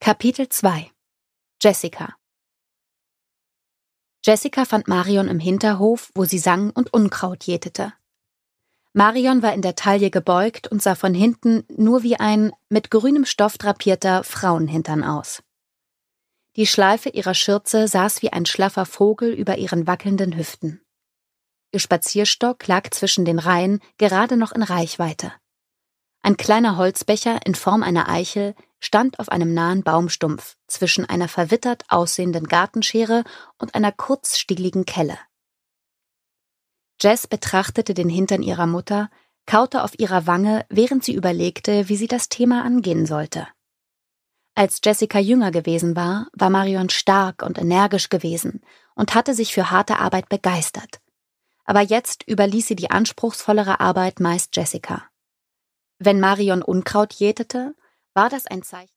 Kapitel 2 Jessica Jessica fand Marion im Hinterhof, wo sie sang und Unkraut jätete. Marion war in der Taille gebeugt und sah von hinten nur wie ein mit grünem Stoff drapierter Frauenhintern aus. Die Schleife ihrer Schürze saß wie ein schlaffer Vogel über ihren wackelnden Hüften. Ihr Spazierstock lag zwischen den Reihen gerade noch in Reichweite. Ein kleiner Holzbecher in Form einer Eichel stand auf einem nahen Baumstumpf zwischen einer verwittert aussehenden Gartenschere und einer kurzstieligen Kelle. Jess betrachtete den Hintern ihrer Mutter, kaute auf ihrer Wange, während sie überlegte, wie sie das Thema angehen sollte. Als Jessica jünger gewesen war, war Marion stark und energisch gewesen und hatte sich für harte Arbeit begeistert. Aber jetzt überließ sie die anspruchsvollere Arbeit meist Jessica. Wenn Marion Unkraut jätete, war das ein Zeichen